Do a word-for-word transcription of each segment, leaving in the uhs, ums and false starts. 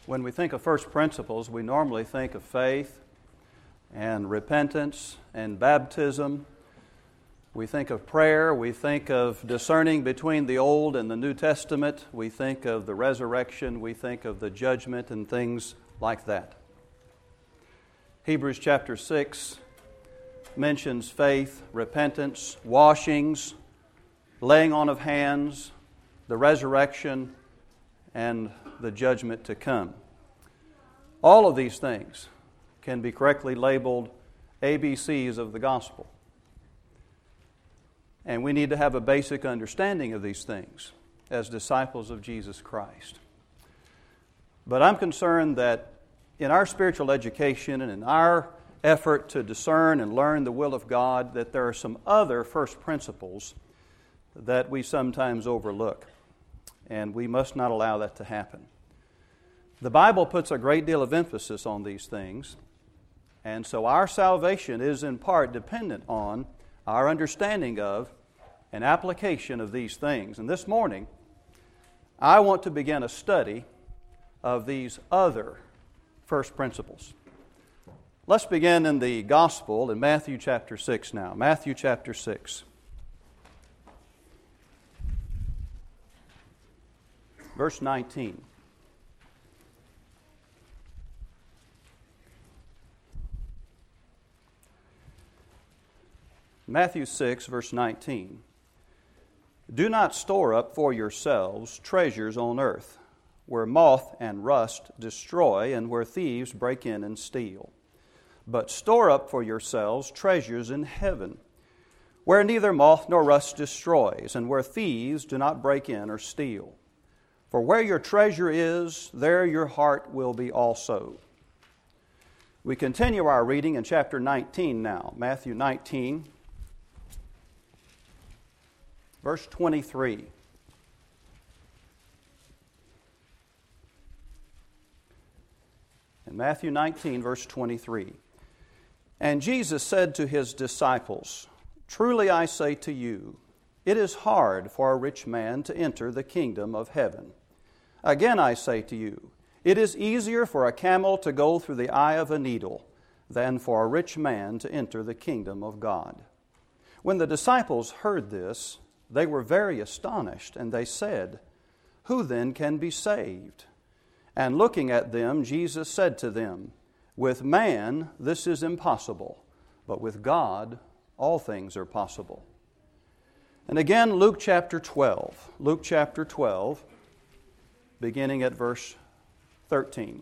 When we think of first principles, we normally think of faith and repentance and baptism. We think of prayer. We think of discerning between the Old and the New Testament. We think of the resurrection. We think of the judgment and things like that. Hebrews chapter six mentions faith, repentance, washings, laying on of hands, the resurrection, and the judgment to come. All of these things can be correctly labeled A B Cs of the gospel. And we need to have a basic understanding of these things as disciples of Jesus Christ. But I'm concerned that in our spiritual education and in our effort to discern and learn the will of God, that there are some other first principles that we sometimes overlook. And we must not allow that to happen. The Bible puts a great deal of emphasis on these things, and so our salvation is in part dependent on our understanding of and application of these things. And this morning, I want to begin a study of these other first principles. Let's begin in the Gospel in Matthew chapter six now. Matthew chapter six. Verse nineteen. Matthew six, verse nineteen. Do not store up for yourselves treasures on earth, where moth and rust destroy, and where thieves break in and steal. But store up for yourselves treasures in heaven, where neither moth nor rust destroys, and where thieves do not break in or steal. For where your treasure is, there your heart will be also. We continue our reading in chapter nineteen now. Matthew nineteen, verse twenty-three. In Matthew nineteen, verse twenty-three. And Jesus said to his disciples, Truly I say to you, it is hard for a rich man to enter the kingdom of heaven. Again I say to you, it is easier for a camel to go through the eye of a needle than for a rich man to enter the kingdom of God. When the disciples heard this, they were very astonished, and they said, Who then can be saved? And looking at them, Jesus said to them, With man this is impossible, but with God all things are possible. And again, Luke chapter twelve. Luke chapter twelve, beginning at verse thirteen.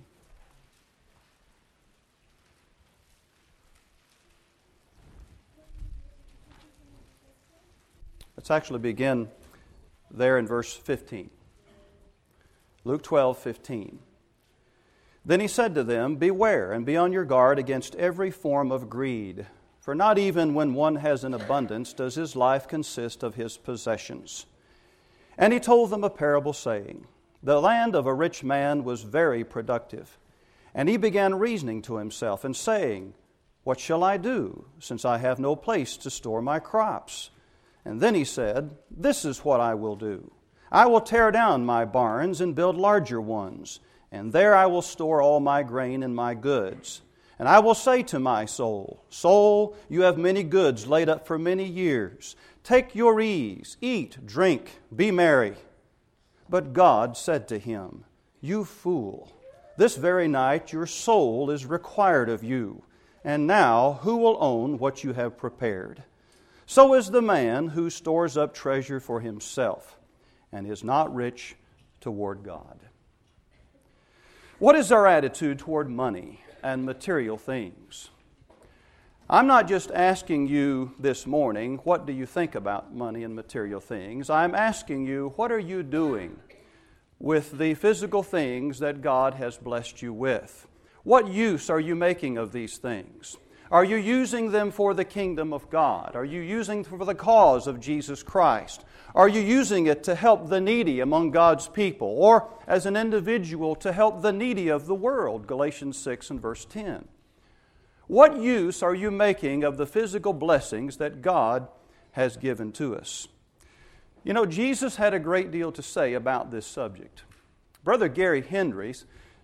Let's actually begin there in verse fifteen. Luke twelve, fifteen. Then he said to them, Beware and be on your guard against every form of greed, for not even when one has an abundance does his life consist of his possessions. And he told them a parable, saying, The land of a rich man was very productive. And he began reasoning to himself and saying, What shall I do, since I have no place to store my crops? And then he said, This is what I will do. I will tear down my barns and build larger ones, and there I will store all my grain and my goods. And I will say to my soul, Soul, you have many goods laid up for many years. Take your ease, eat, drink, be merry. But God said to him, You fool, this very night your soul is required of you. And now who will own what you have prepared? So is the man who stores up treasure for himself and is not rich toward God. What is our attitude toward money and material things? I'm not just asking you this morning, what do you think about money and material things? I'm asking you, what are you doing with the physical things that God has blessed you with? What use are you making of these things? Are you using them for the kingdom of God? Are you using them for the cause of Jesus Christ? Are you using it to help the needy among God's people? Or as an individual to help the needy of the world? Galatians six and verse ten. What use are you making of the physical blessings that God has given to us? You know, Jesus had a great deal to say about this subject. Brother Gary Hendries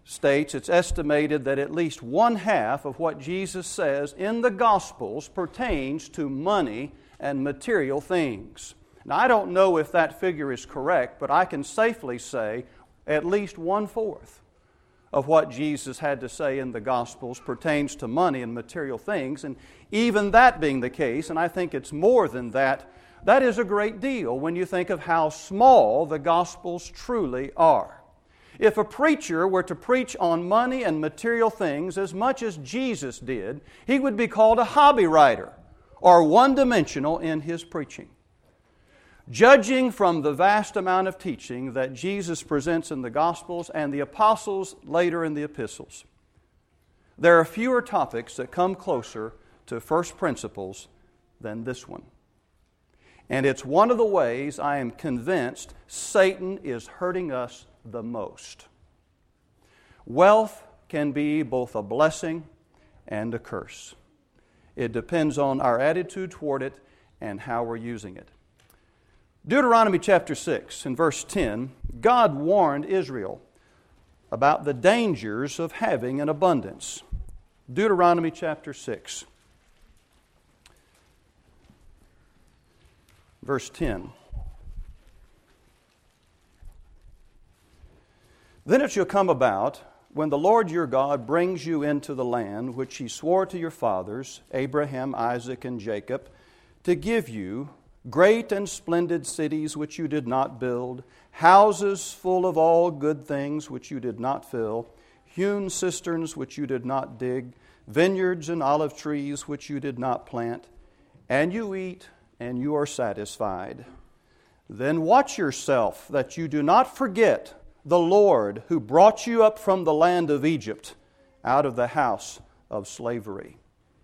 states it's estimated that at least one half of what Jesus says in the Gospels pertains to money and material things. Now, I don't know if that figure is correct, but I can safely say at least one-fourth of what Jesus had to say in the Gospels pertains to money and material things. And even that being the case, and I think it's more than that, that is a great deal when you think of how small the Gospels truly are. If a preacher were to preach on money and material things as much as Jesus did, he would be called a hobby writer or one-dimensional in his preaching. Judging from the vast amount of teaching that Jesus presents in the Gospels and the apostles later in the epistles, there are fewer topics that come closer to first principles than this one. And it's one of the ways I am convinced Satan is hurting us the most. Wealth can be both a blessing and a curse. It depends on our attitude toward it and how we're using it. Deuteronomy chapter six and verse ten, God warned Israel about the dangers of having an abundance. Deuteronomy chapter six, verse ten. Then it shall come about, when the Lord your God brings you into the land which He swore to your fathers, Abraham, Isaac, and Jacob, to give you great and splendid cities which you did not build, houses full of all good things which you did not fill, hewn cisterns which you did not dig, vineyards and olive trees which you did not plant, and you eat and you are satisfied. Then watch yourself that you do not forget the Lord who brought you up from the land of Egypt, out of the house of slavery.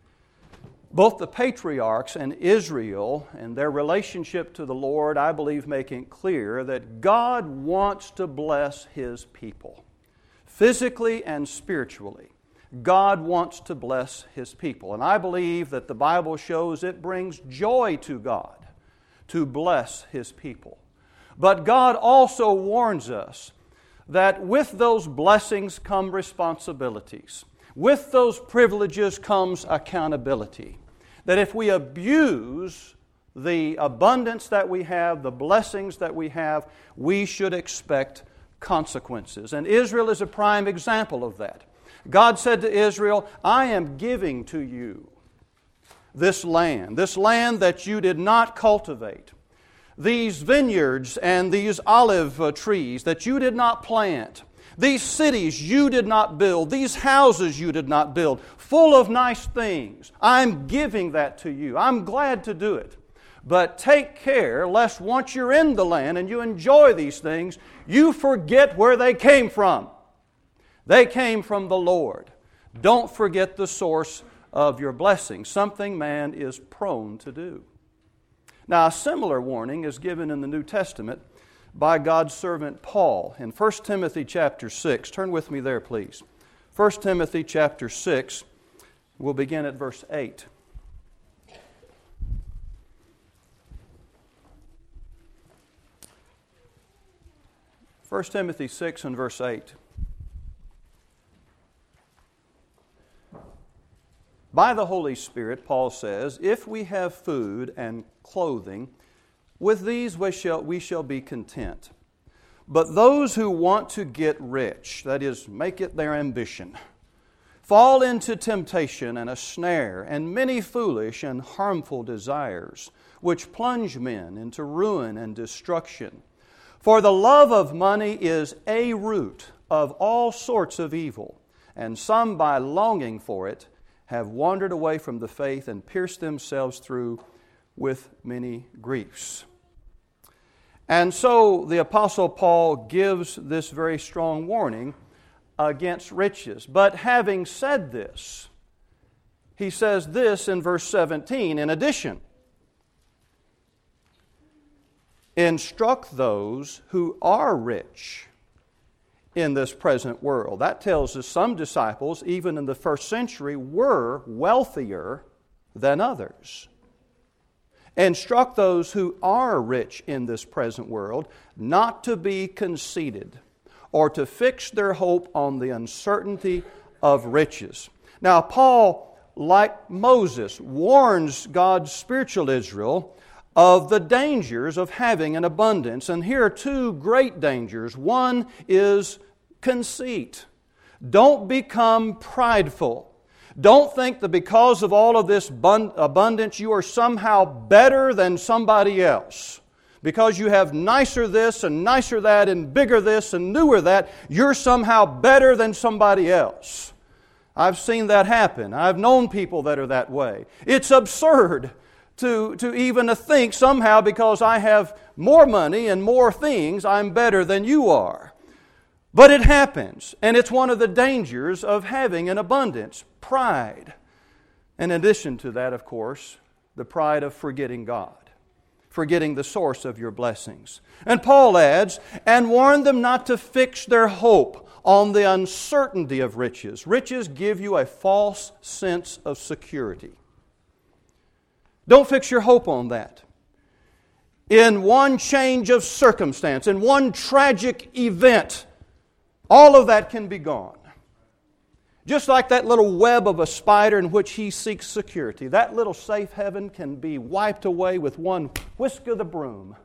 Both the patriarchs and Israel and their relationship to the Lord, I believe, make it clear that God wants to bless His people. Physically and spiritually, God wants to bless His people. And I believe that the Bible shows it brings joy to God to bless His people. But God also warns us that with those blessings come responsibilities. With those privileges comes accountability. That if we abuse the abundance that we have, the blessings that we have, we should expect consequences. And Israel is a prime example of that. God said to Israel, I am giving to you this land, this land that you did not cultivate, these vineyards and these olive uh, trees that you did not plant, these cities you did not build, these houses you did not build, full of nice things. I'm giving that to you. I'm glad to do it. But take care lest once you're in the land and you enjoy these things, you forget where they came from. They came from the Lord. Don't forget the source of your blessing, something man is prone to do. Now, a similar warning is given in the New Testament by God's servant Paul in First Timothy chapter six. Turn with me there, please. First Timothy chapter six, we'll begin at verse eight. First Timothy six and verse eight. By the Holy Spirit, Paul says, if we have food and clothing, with these we shall, we shall be content. But those who want to get rich, that is, make it their ambition, fall into temptation and a snare and many foolish and harmful desires, which plunge men into ruin and destruction. For the love of money is a root of all sorts of evil, and some by longing for it have wandered away from the faith and pierced themselves through with many griefs. And so the Apostle Paul gives this very strong warning against riches. But having said this, he says this in verse seventeen, in addition, instruct those who are rich in this present world. That tells us some disciples, even in the first century, were wealthier than others. Instruct those who are rich in this present world not to be conceited or to fix their hope on the uncertainty of riches. Now, Paul, like Moses, warns God's spiritual Israel of the dangers of having an abundance. And here are two great dangers. One is conceit. Don't become prideful. Don't think that because of all of this abundance you are somehow better than somebody else. Because you have nicer this and nicer that and bigger this and newer that, you're somehow better than somebody else. I've seen that happen. I've known people that are that way. It's absurd to, to even think somehow because I have more money and more things, I'm better than you are. But it happens, and it's one of the dangers of having an abundance, pride. And in addition to that, of course, the pride of forgetting God, forgetting the source of your blessings. And Paul adds, and warn them not to fix their hope on the uncertainty of riches. Riches give you a false sense of security. Don't fix your hope on that. In one change of circumstance, in one tragic event, all of that can be gone. Just like that little web of a spider in which he seeks security, that little safe haven can be wiped away with one whisk of the broom.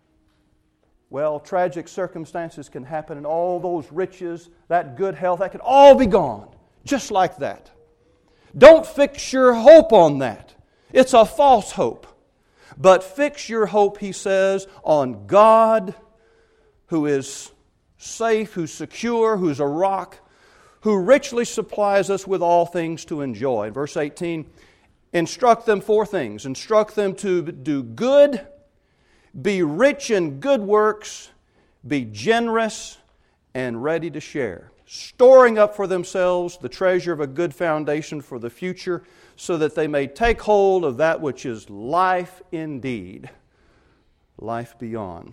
Well, tragic circumstances can happen, and all those riches, that good health, that can all be gone. Just like that. Don't fix your hope on that. It's a false hope. But fix your hope, he says, on God, who is safe, who's secure, who's a rock, who richly supplies us with all things to enjoy. Verse eighteen, instruct them four things. Instruct them to do good, be rich in good works, be generous, and ready to share. Storing up for themselves the treasure of a good foundation for the future, so that they may take hold of that which is life indeed, life beyond.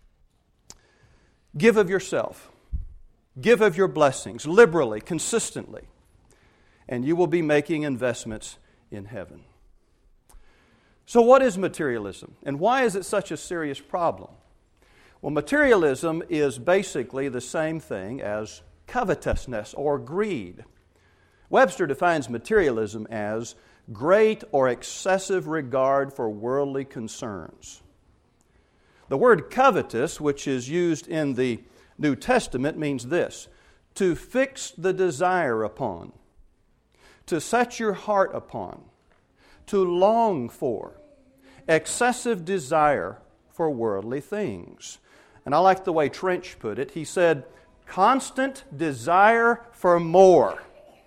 Give of yourself. Give of your blessings liberally, consistently, and you will be making investments in heaven. So what is materialism, and why is it such a serious problem? Well, materialism is basically the same thing as covetousness or greed. Webster defines materialism as great or excessive regard for worldly concerns. The word covetous, which is used in the New Testament, means this: to fix the desire upon, to set your heart upon, to long for, excessive desire for worldly things. And I like the way Trench put it. He said, constant desire for more.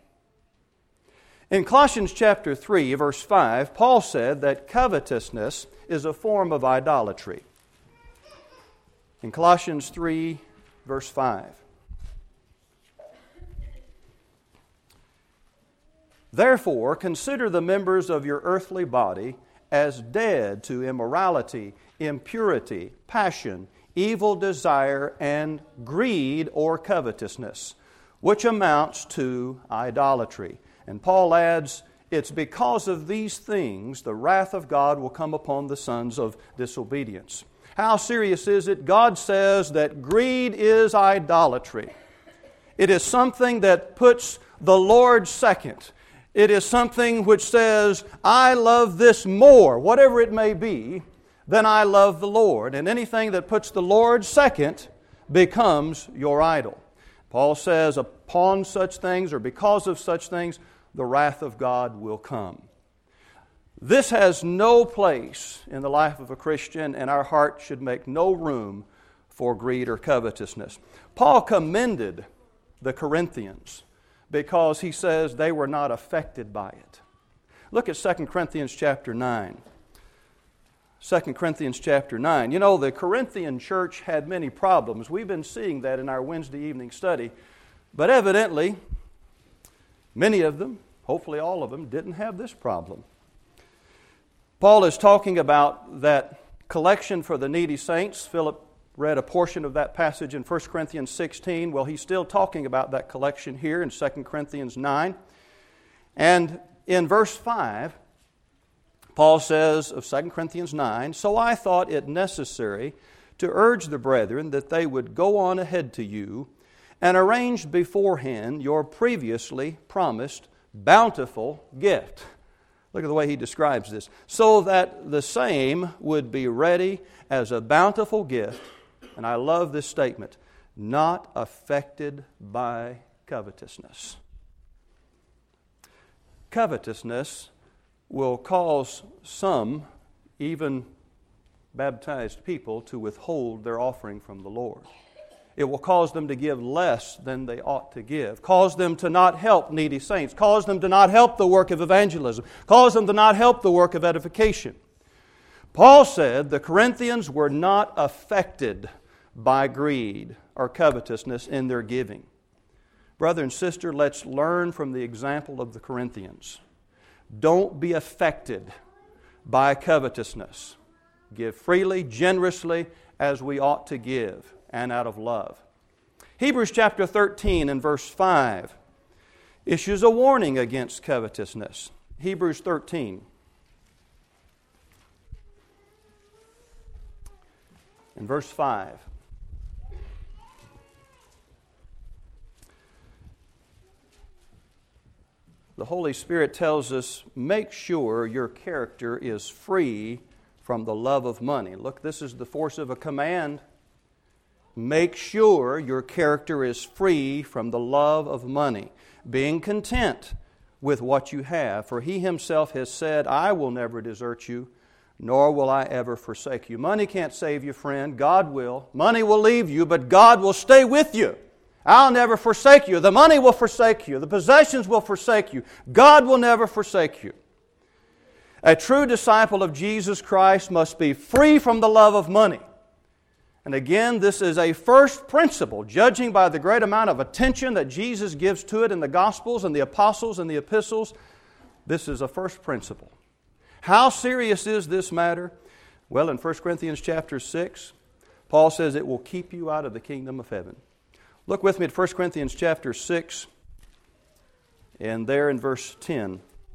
In Colossians chapter three, verse five, Paul said that covetousness is a form of idolatry. In Colossians three, verse five. Therefore, consider the members of your earthly body as dead to immorality, impurity, passion, evil desire, and greed or covetousness, which amounts to idolatry. And Paul adds, it's because of these things the wrath of God will come upon the sons of disobedience. How serious is it? God says that greed is idolatry. It is something that puts the Lord second. It is something which says, I love this more, whatever it may be, than I love the Lord. And anything that puts the Lord second becomes your idol. Paul says, upon such things or because of such things, the wrath of God will come. This has no place in the life of a Christian, and our heart should make no room for greed or covetousness. Paul commended the Corinthians because he says they were not affected by it. Look at Second Corinthians chapter nine. Second Corinthians chapter nine. You know, the Corinthian church had many problems. We've been seeing that in our Wednesday evening study. But evidently, many of them, hopefully all of them, didn't have this problem. Paul is talking about that collection for the needy saints. Philip read a portion of that passage in First Corinthians sixteen. Well, he's still talking about that collection here in Second Corinthians nine. And in verse five, Paul says of Second Corinthians nine, so I thought it necessary to urge the brethren that they would go on ahead to you, and arranged beforehand your previously promised bountiful gift. Look at the way he describes this. So that the same would be ready as a bountiful gift, and I love this statement, not affected by covetousness. Covetousness will cause some, even baptized people, to withhold their offering from the Lord. It will cause them to give less than they ought to give, cause them to not help needy saints, cause them to not help the work of evangelism, cause them to not help the work of edification. Paul said the Corinthians were not affected by greed or covetousness in their giving. Brother and sister, let's learn from the example of the Corinthians. Don't be affected by covetousness. Give freely, generously, as we ought to give, and out of love. Hebrews chapter thirteen and verse five issues a warning against covetousness. Hebrews thirteen. In verse five. The Holy Spirit tells us, make sure your character is free from the love of money. Look, this is the force of a command. Make sure your character is free from the love of money, being content with what you have. For He Himself has said, I will never desert you, nor will I ever forsake you. Money can't save you, friend. God will. Money will leave you, but God will stay with you. I'll never forsake you. The money will forsake you. The possessions will forsake you. God will never forsake you. A true disciple of Jesus Christ must be free from the love of money. And again, this is a first principle, judging by the great amount of attention that Jesus gives to it in the Gospels and the Apostles and the Epistles. This is a first principle. How serious is this matter? Well, in First Corinthians chapter six, Paul says it will keep you out of the kingdom of heaven. Look with me at First Corinthians chapter six, and there in verse ten.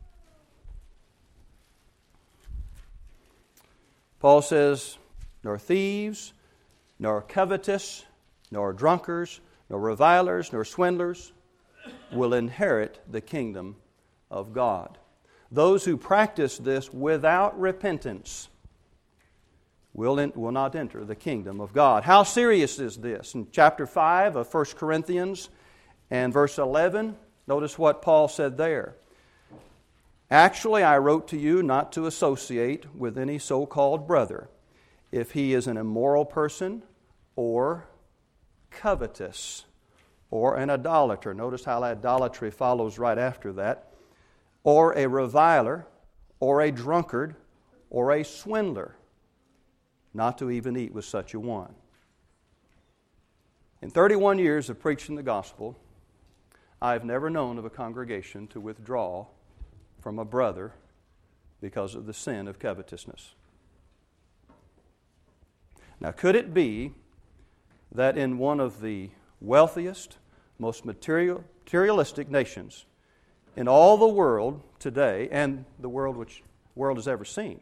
Paul says, nor thieves, nor covetous, nor drunkards, nor revilers, nor swindlers will inherit the kingdom of God. Those who practice this without repentance will, in, will not enter the kingdom of God. How serious is this? In chapter five of First Corinthians and verse eleven, notice what Paul said there. Actually, I wrote to you not to associate with any so-called brother, if he is an immoral person or covetous or an idolater. Notice how idolatry follows right after that. Or a reviler or a drunkard or a swindler. Not to even eat with such a one. In thirty-one years of preaching the gospel, I've never known of a congregation to withdraw from a brother because of the sin of covetousness. Now, could it be that in one of the wealthiest, most material, materialistic nations in all the world today, and the world which the world has ever seen,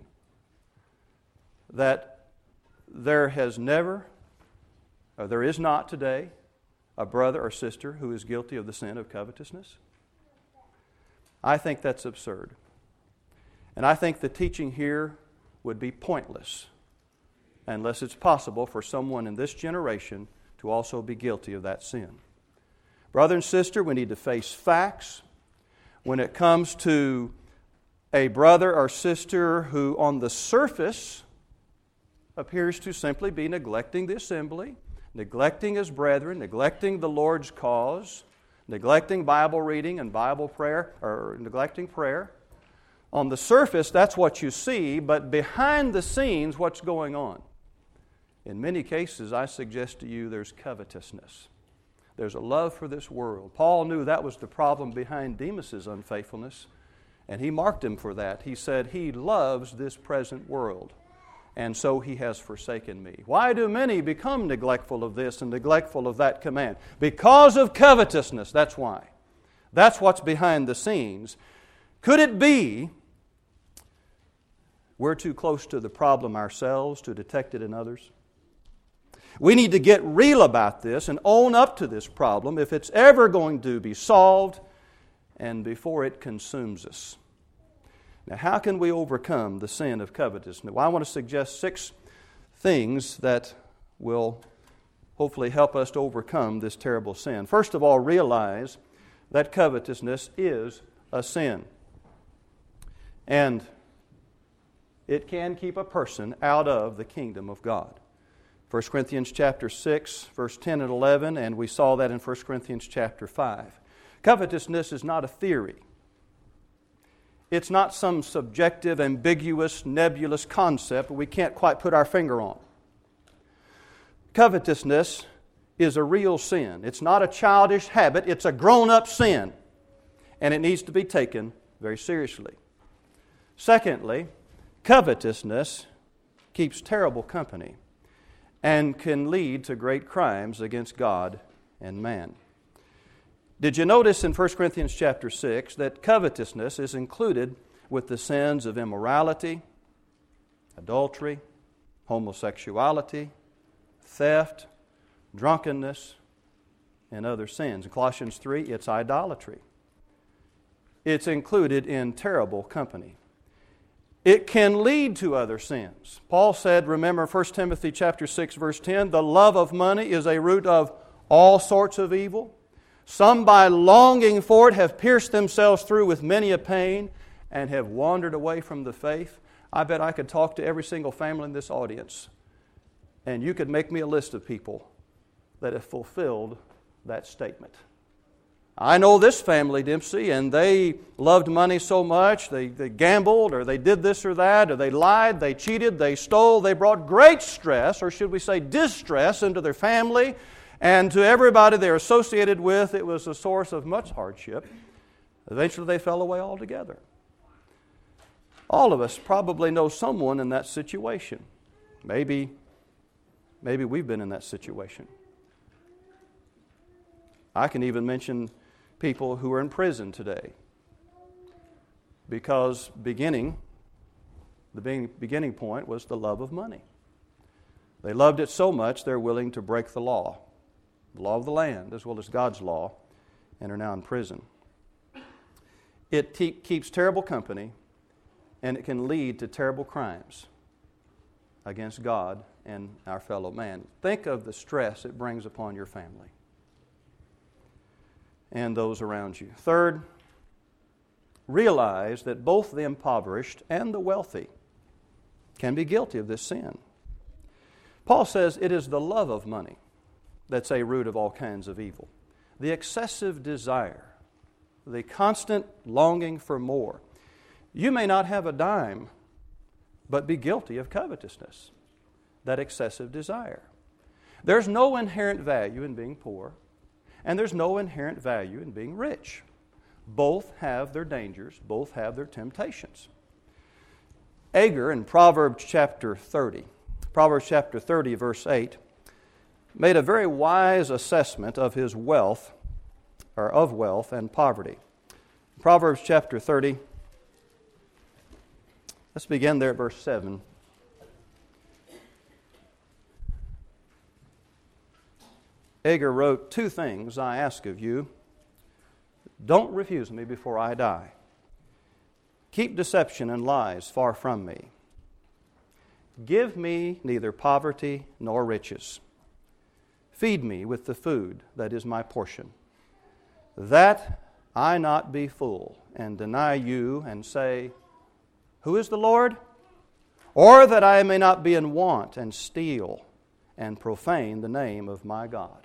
that there has never, or there is not today, a brother or sister who is guilty of the sin of covetousness? I think that's absurd. And I think the teaching here would be pointless unless it's possible for someone in this generation to also be guilty of that sin. Brother and sister, we need to face facts. When it comes to a brother or sister who on the surface appears to simply be neglecting the assembly, neglecting his brethren, neglecting the Lord's cause, neglecting Bible reading and Bible prayer, or neglecting prayer. On the surface, that's what you see, but behind the scenes, what's going on? In many cases, I suggest to you there's covetousness. There's a love for this world. Paul knew that was the problem behind Demas's unfaithfulness, and he marked him for that. He said, he loves this present world, and so he has forsaken me. Why do many become neglectful of this and neglectful of that command? Because of covetousness, that's why. That's what's behind the scenes. Could it be we're too close to the problem ourselves to detect it in others? We need to get real about this and own up to this problem if it's ever going to be solved and before it consumes us. Now, how can we overcome the sin of covetousness? Well, I want to suggest six things that will hopefully help us to overcome this terrible sin. First of all, realize that covetousness is a sin. And it can keep a person out of the kingdom of God. First Corinthians chapter six, verse ten and eleven, and we saw that in First Corinthians chapter five. Covetousness is not a theory. It's not some subjective, ambiguous, nebulous concept we can't quite put our finger on. Covetousness is a real sin. It's not a childish habit. It's a grown-up sin. And it needs to be taken very seriously. Secondly, covetousness keeps terrible company and can lead to great crimes against God and man. Did you notice in First Corinthians chapter six that covetousness is included with the sins of immorality, adultery, homosexuality, theft, drunkenness, and other sins? In Colossians three, it's idolatry. It's included in terrible company. It can lead to other sins. Paul said, remember First Timothy chapter six, verse ten, the love of money is a root of all sorts of evil. Some by longing for it have pierced themselves through with many a pain and have wandered away from the faith. I bet I could talk to every single family in this audience, and you could make me a list of people that have fulfilled that statement. I know this family, Dempsey, and they loved money so much, they, they gambled, or they did this or that, or they lied, they cheated, they stole, they brought great stress, or should we say distress, into their family, and to everybody they're associated with, it was a source of much hardship. Eventually they fell away altogether. All of us probably know someone in that situation. Maybe, maybe we've been in that situation. I can even mention people who are in prison today because beginning, the beginning point was the love of money. They loved it so much they're willing to break the law, the law of the land as well as God's law, and are now in prison. It te- keeps terrible company, and it can lead to terrible crimes against God and our fellow man. Think of the stress it brings upon your family and those around you. Third, realize that both the impoverished and the wealthy can be guilty of this sin. Paul says it is the love of money that's a root of all kinds of evil. The excessive desire, the constant longing for more. You may not have a dime, but be guilty of covetousness, that excessive desire. There's no inherent value in being poor, and there's no inherent value in being rich. Both have their dangers, both have their temptations. Agur in Proverbs chapter thirty, Proverbs chapter thirty, verse eight, made a very wise assessment of his wealth, or of wealth and poverty. Proverbs chapter thirty, let's begin there at verse seven. Agur wrote, "Two things I ask of you. Don't refuse me before I die. Keep deception and lies far from me. Give me neither poverty nor riches. Feed me with the food that is my portion, that I not be full and deny you and say, 'Who is the Lord?' Or that I may not be in want and steal and profane the name of my God."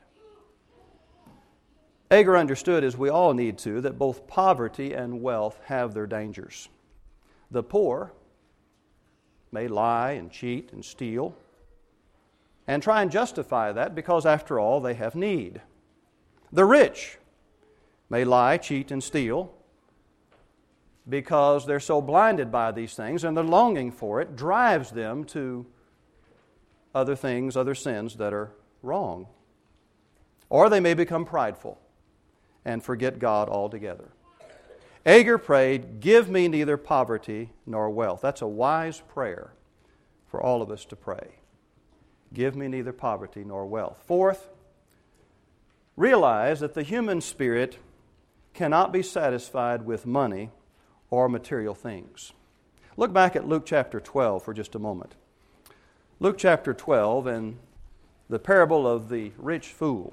Agur understood, as we all need to, that both poverty and wealth have their dangers. The poor may lie and cheat and steal and try and justify that because, after all, they have need. The rich may lie, cheat, and steal because they're so blinded by these things and their longing for it drives them to other things, other sins that are wrong. Or they may become prideful and forget God altogether. Agur prayed, "Give me neither poverty nor wealth." That's a wise prayer for all of us to pray. give me neither poverty nor wealth. Fourth, realize that the human spirit cannot be satisfied with money or material things. Look back at Luke chapter twelve for just a moment. Luke chapter twelve and the parable of the rich fool.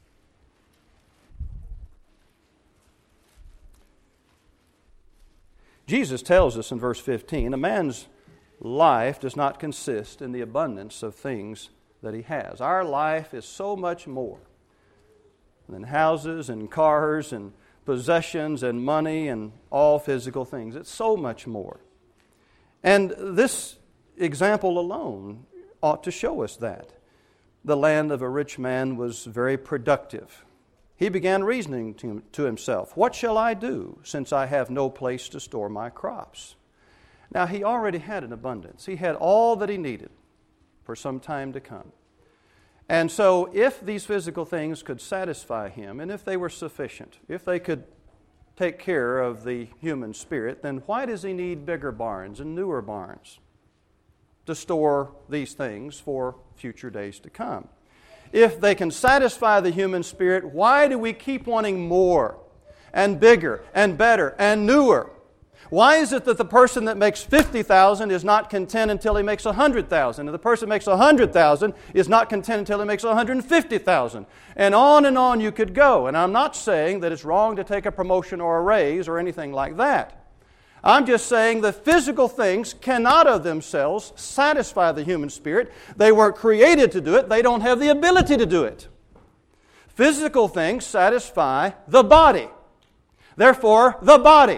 Jesus tells us in verse fifteen, a man's life does not consist in the abundance of things that he has. Our life is so much more than houses and cars and possessions and money and all physical things. It's so much more. And this example alone ought to show us that. The land of a rich man was very productive. He began reasoning to, to himself, what shall I do since I have no place to store my crops? Now, he already had an abundance. He had all that he needed for some time to come. And so if these physical things could satisfy him, and if they were sufficient, if they could take care of the human spirit, then why does he need bigger barns and newer barns to store these things for future days to come? If they can satisfy the human spirit, why do we keep wanting more and bigger and better and newer? Why is it that the person that makes fifty thousand dollars is not content until he makes one hundred thousand dollars, and the person that makes one hundred thousand dollars is not content until he makes one hundred fifty thousand dollars? And on and on you could go. And I'm not saying that it's wrong to take a promotion or a raise or anything like that. I'm just saying the physical things cannot of themselves satisfy the human spirit. They weren't created to do it. They don't have the ability to do it. Physical things satisfy the body. Therefore, the body.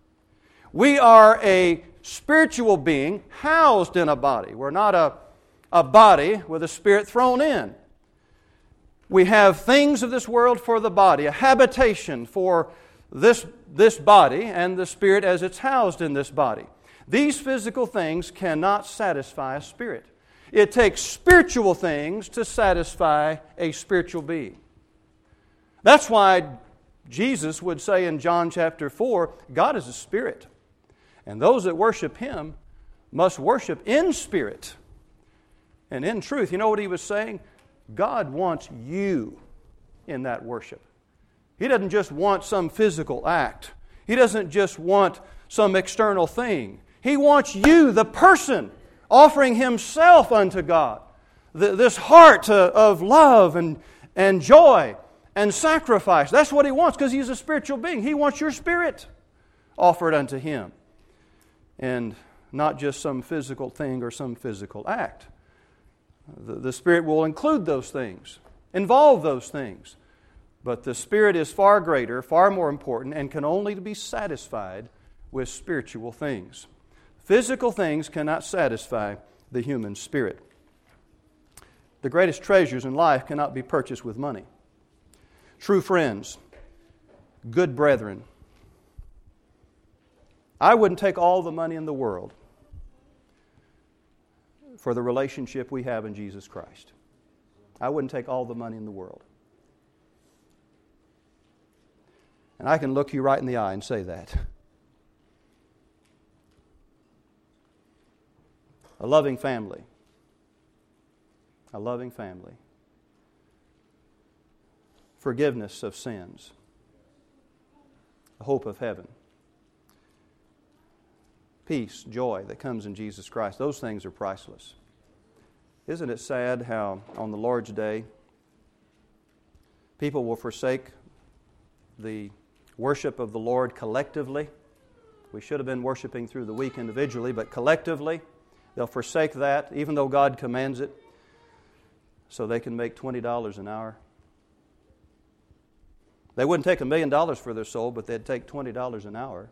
We are a spiritual being housed in a body. We're not a, a body with a spirit thrown in. We have things of this world for the body, a habitation for this, this body and the spirit as it's housed in this body. These physical things cannot satisfy a spirit. It takes spiritual things to satisfy a spiritual being. That's why Jesus would say in John chapter four, God is a spirit. And those that worship Him must worship in spirit and in truth. You know what He was saying? God wants you in that worship. He doesn't just want some physical act. He doesn't just want some external thing. He wants you, the person, offering Himself unto God. This heart of love and, and joy and sacrifice. That's what He wants because He's a spiritual being. He wants your spirit offered unto Him. And not just some physical thing or some physical act. The, the Spirit will include those things, involve those things. But the Spirit is far greater, far more important, and can only be satisfied with spiritual things. Physical things cannot satisfy the human spirit. The greatest treasures in life cannot be purchased with money. True friends, good brethren, I wouldn't take all the money in the world for the relationship we have in Jesus Christ. I wouldn't take all the money in the world. And I can look you right in the eye and say that. A loving family. A loving family. Forgiveness of sins. A hope of heaven. Peace, joy that comes in Jesus Christ. Those things are priceless. Isn't it sad how on the Lord's Day people will forsake the worship of the Lord collectively? We should have been worshiping through the week individually, but collectively they'll forsake that even though God commands it so they can make twenty dollars an hour. They wouldn't take a million dollars for their soul, but they'd take twenty dollars an hour.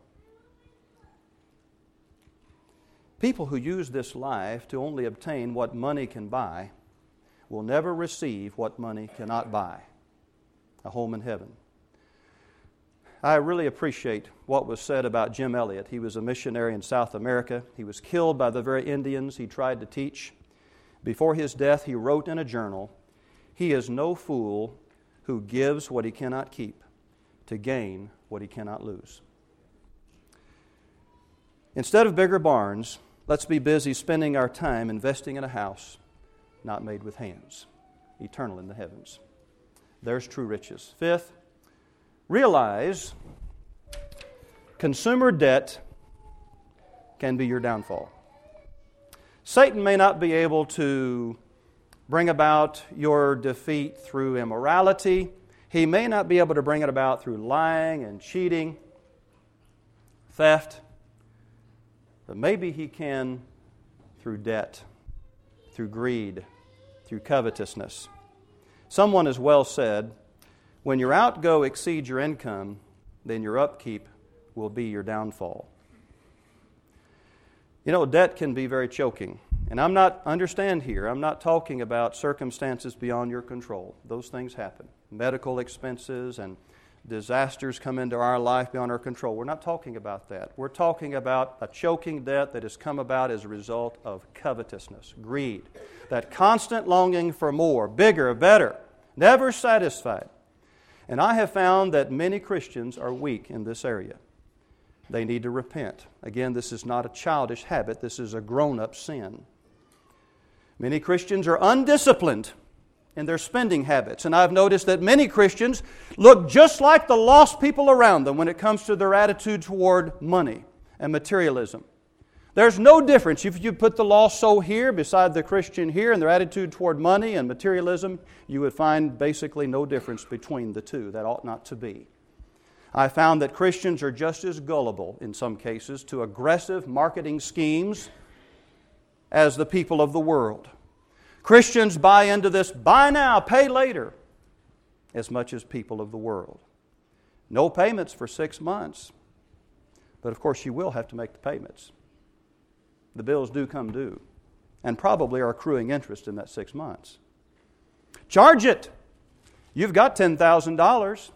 People who use this life to only obtain what money can buy will never receive what money cannot buy, a home in heaven. I really appreciate what was said about Jim Elliot. He was a missionary in South America. He was killed by the very Indians he tried to teach. Before his death, he wrote in a journal, "He is no fool who gives what he cannot keep to gain what he cannot lose." Instead of bigger barns, let's be busy spending our time investing in a house, not made with hands, eternal in the heavens. There's true riches. Fifth, realize consumer debt can be your downfall. Satan may not be able to bring about your defeat through immorality. He may not be able to bring it about through lying and cheating, theft, but maybe he can through debt, through greed, through covetousness. Someone has well said, when your outgo exceeds your income, then your upkeep will be your downfall. You know, debt can be very choking. And I'm not, understand here, I'm not talking about circumstances beyond your control. Those things happen. Medical expenses and disasters come into our life beyond our control. We're not talking about that. We're talking about a choking debt that has come about as a result of covetousness, greed, that constant longing for more, bigger, better, never satisfied. And I have found that many Christians are weak in this area. They need to repent. Again, this is not a childish habit. This is a grown-up sin. Many Christians are undisciplined in their spending habits. And I've noticed that many Christians look just like the lost people around them when it comes to their attitude toward money and materialism. There's no difference. If you put the lost soul here beside the Christian here and their attitude toward money and materialism, you would find basically no difference between the two. That ought not to be. I found that Christians are just as gullible in some cases to aggressive marketing schemes as the people of the world. Christians buy into this buy now, pay later as much as people of the world. No payments for six months. But of course you will have to make the payments. The bills do come due and probably are accruing interest in that six months. Charge it. You've got ten thousand dollars.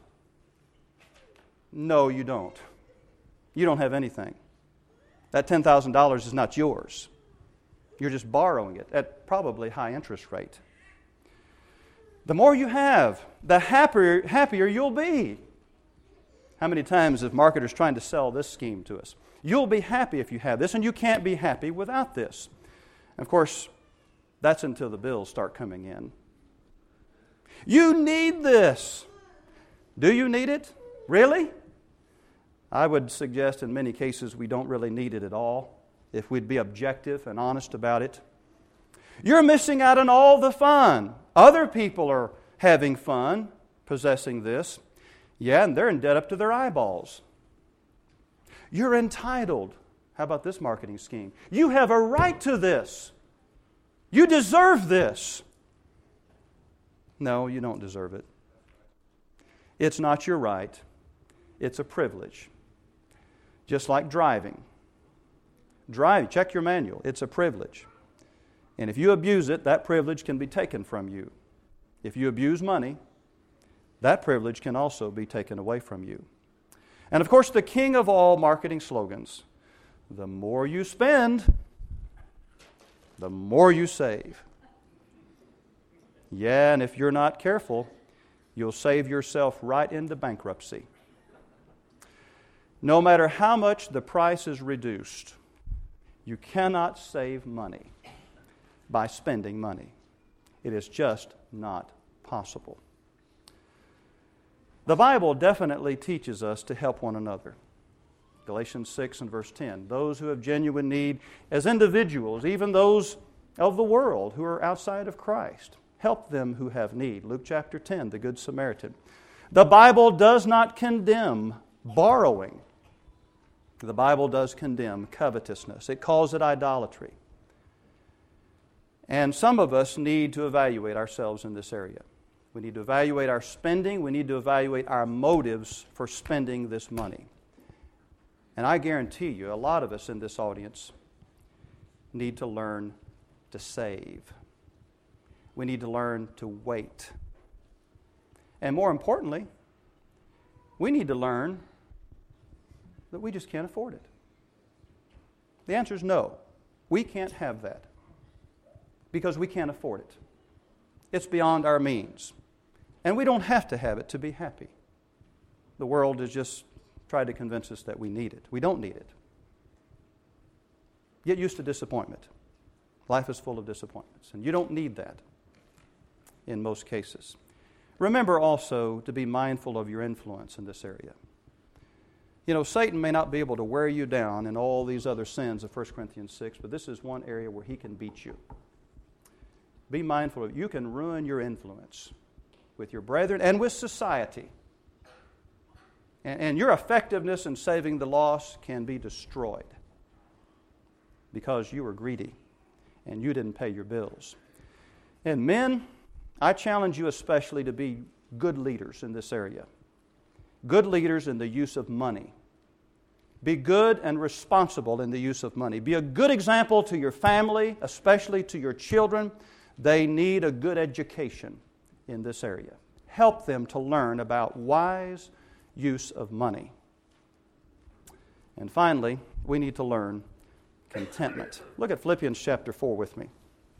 No, you don't. You don't have anything. That ten thousand dollars is not yours. You're just borrowing it at probably high interest rate. The more you have, the happier, happier you'll be. How many times have marketers trying to sell this scheme to us? You'll be happy if you have this, and you can't be happy without this. And of course, that's until the bills start coming in. You need this. Do you need it? Really? I would suggest in many cases we don't really need it at all, if we'd be objective and honest about it. You're missing out on all the fun. Other people are having fun possessing this. Yeah, and they're in debt up to their eyeballs. You're entitled. How about this marketing scheme? You have a right to this. You deserve this. No, you don't deserve it. It's not your right. It's a privilege. Just like driving. Drive, check your manual. It's a privilege. And if you abuse it, that privilege can be taken from you. If you abuse money, that privilege can also be taken away from you. And of course, the king of all marketing slogans, the more you spend, the more you save. Yeah, and if you're not careful, you'll save yourself right into bankruptcy. No matter how much the price is reduced, you cannot save money by spending money. It is just not possible. The Bible definitely teaches us to help one another. Galatians six and verse ten. Those who have genuine need as individuals, even those of the world who are outside of Christ, help them who have need. Luke chapter ten, the Good Samaritan. The Bible does not condemn borrowing. The Bible does condemn covetousness. It calls it idolatry. And some of us need to evaluate ourselves in this area. We need to evaluate our spending. We need to evaluate our motives for spending this money. And I guarantee you, a lot of us in this audience need to learn to save. We need to learn to wait. And more importantly, we need to learn that we just can't afford it. The answer is no. We can't have that because we can't afford it. It's beyond our means. And we don't have to have it to be happy. The world has just tried to convince us that we need it. We don't need it. Get used to disappointment. Life is full of disappointments, and you don't need that in most cases. Remember also to be mindful of your influence in this area. You know, Satan may not be able to wear you down in all these other sins of First Corinthians six, but this is one area where he can beat you. Be mindful of it. You can ruin your influence with your brethren and with society. And, and your effectiveness in saving the lost can be destroyed because you were greedy and you didn't pay your bills. And men, I challenge you especially to be good leaders in this area. Good leaders in the use of money. Be good and responsible in the use of money. Be a good example to your family, especially to your children. They need a good education in this area. Help them to learn about wise use of money. And finally, we need to learn contentment. Look at Philippians chapter four with me.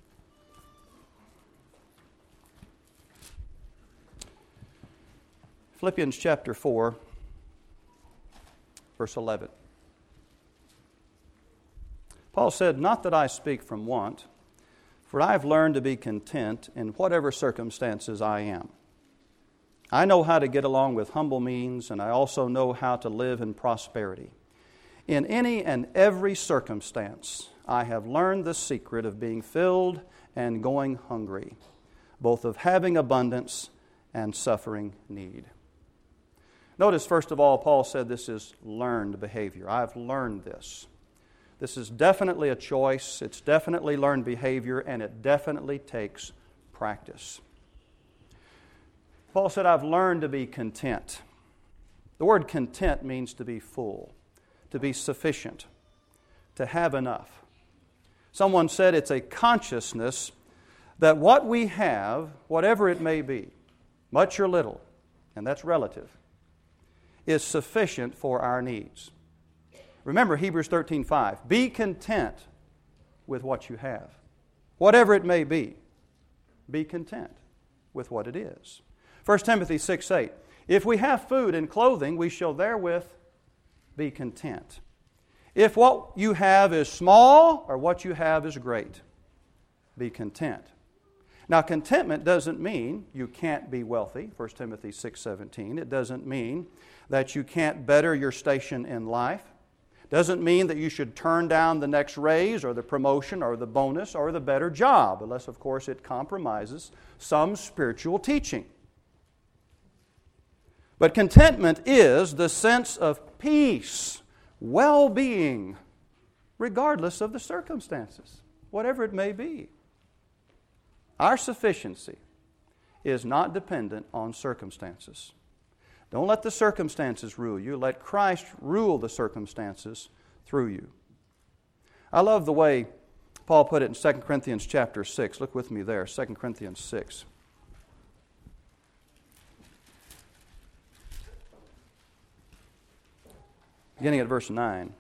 Philippians chapter four, verse eleven. Paul said, "Not that I speak from want, for I have learned to be content in whatever circumstances I am. I know how to get along with humble means, and I also know how to live in prosperity. In any and every circumstance, I have learned the secret of being filled and going hungry, both of having abundance and suffering need." Notice, first of all, Paul said this is learned behavior. I've learned this. This is definitely a choice. It's definitely learned behavior, and it definitely takes practice. Paul said, I've learned to be content. The word content means to be full, to be sufficient, to have enough. Someone said it's a consciousness that what we have, whatever it may be, much or little, and that's relative, is sufficient for our needs. Remember Hebrews thirteen five. Be content with what you have. Whatever it may be, be content with what it is. First Timothy six eight. If we have food and clothing, we shall therewith be content. If what you have is small or what you have is great, be content. Now, contentment doesn't mean you can't be wealthy, First Timothy six seventeen. It doesn't mean that you can't better your station in life. Doesn't mean that you should turn down the next raise or the promotion or the bonus or the better job, unless, of course, it compromises some spiritual teaching. But contentment is the sense of peace, well-being, regardless of the circumstances, whatever it may be. Our sufficiency is not dependent on circumstances. Don't let the circumstances rule you. Let Christ rule the circumstances through you. I love the way Paul put it in Second Corinthians chapter six. Look with me there, Second Corinthians six. Beginning at verse nine.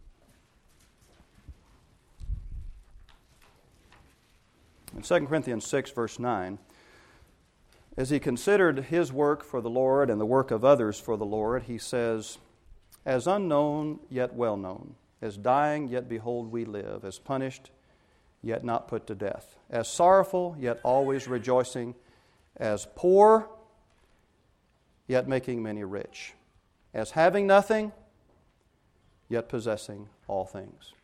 In Second Corinthians six, verse nine, as he considered his work for the Lord and the work of others for the Lord, he says, as unknown yet well known, as dying yet behold we live, as punished yet not put to death, as sorrowful yet always rejoicing, as poor yet making many rich, as having nothing yet possessing all things.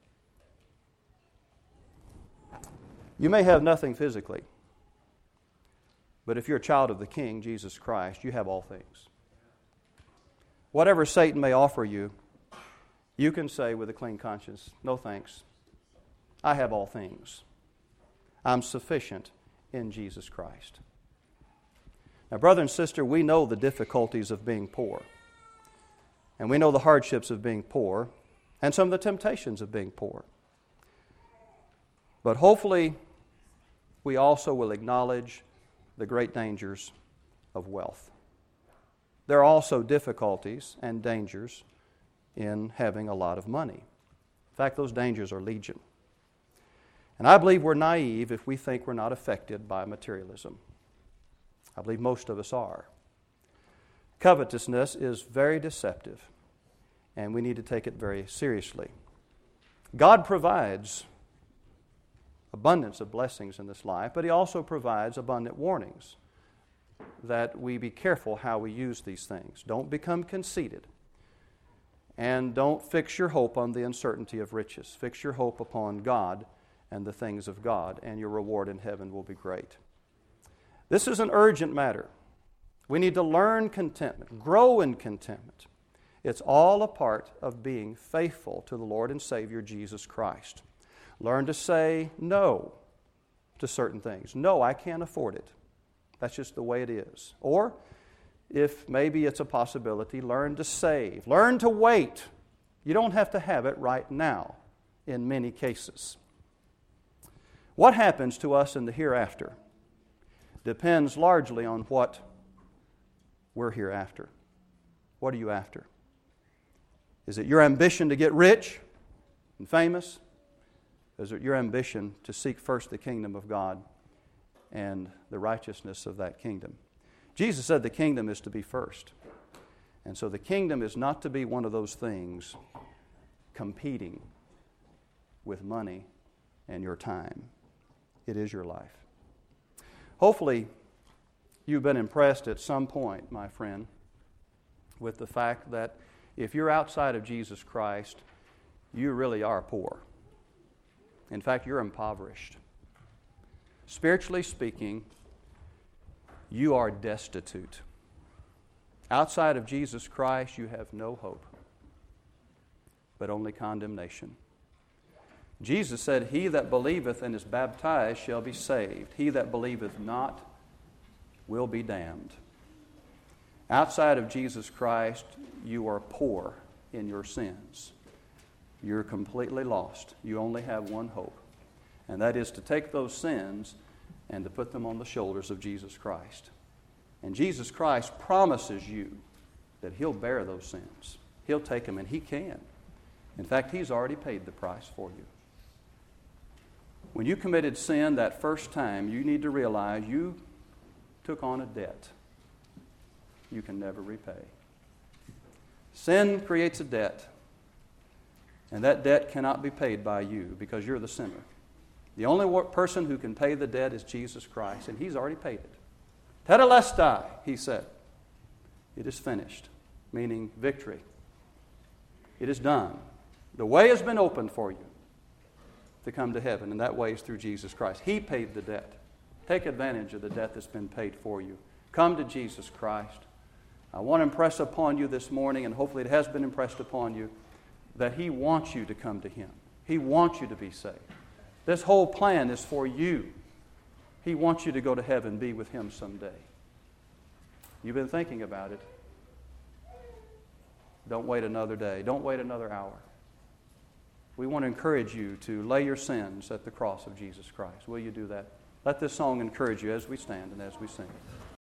You may have nothing physically, but if you're a child of the King, Jesus Christ, you have all things. Whatever Satan may offer you, you can say with a clean conscience, no thanks. I have all things. I'm sufficient in Jesus Christ. Now, brother and sister, we know the difficulties of being poor. And we know the hardships of being poor and some of the temptations of being poor. But hopefully, we also will acknowledge the great dangers of wealth. There are also difficulties and dangers in having a lot of money. In fact, those dangers are legion. And I believe we're naive if we think we're not affected by materialism. I believe most of us are. Covetousness is very deceptive, and we need to take it very seriously. God provides abundance of blessings in this life, but He also provides abundant warnings that we be careful how we use these things. Don't become conceited. And don't fix your hope on the uncertainty of riches. Fix your hope upon God and the things of God, and your reward in heaven will be great. This is an urgent matter. We need to learn contentment, grow in contentment. It's all a part of being faithful to the Lord and Savior Jesus Christ. Learn to say no to certain things. No, I can't afford it. That's just the way it is. Or, if maybe it's a possibility, learn to save. Learn to wait. You don't have to have it right now in many cases. What happens to us in the hereafter depends largely on what we're hereafter. What are you after? Is it your ambition to get rich and famous? Is it your ambition to seek first the kingdom of God and the righteousness of that kingdom? Jesus said the kingdom is to be first. And so the kingdom is not to be one of those things competing with money and your time. It is your life. Hopefully, you've been impressed at some point, my friend, with the fact that if you're outside of Jesus Christ, you really are poor. In fact, you're impoverished. Spiritually speaking, you are destitute. Outside of Jesus Christ, you have no hope, but only condemnation. Jesus said, "He that believeth and is baptized shall be saved. He that believeth not will be damned." Outside of Jesus Christ, you are poor in your sins. You're completely lost. You only have one hope, and that is to take those sins and to put them on the shoulders of Jesus Christ. And Jesus Christ promises you that He'll bear those sins. He'll take them, and He can. In fact, He's already paid the price for you. When you committed sin that first time, you need to realize you took on a debt you can never repay. Sin creates a debt, and that debt cannot be paid by you because you're the sinner. The only person who can pay the debt is Jesus Christ, and He's already paid it. Tetelestai, He said. It is finished, meaning victory. It is done. The way has been opened for you to come to heaven, and that way is through Jesus Christ. He paid the debt. Take advantage of the debt that's been paid for you. Come to Jesus Christ. I want to impress upon you this morning, and hopefully it has been impressed upon you, that He wants you to come to Him. He wants you to be saved. This whole plan is for you. He wants you to go to heaven and be with Him someday. You've been thinking about it. Don't wait another day. Don't wait another hour. We want to encourage you to lay your sins at the cross of Jesus Christ. Will you do that? Let this song encourage you as we stand and as we sing.